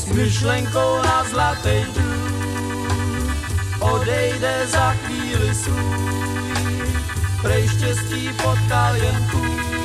s myšlenkou na zlatej důl. Odejde za chvíli svůj, prej štěstí potkal jen kůl.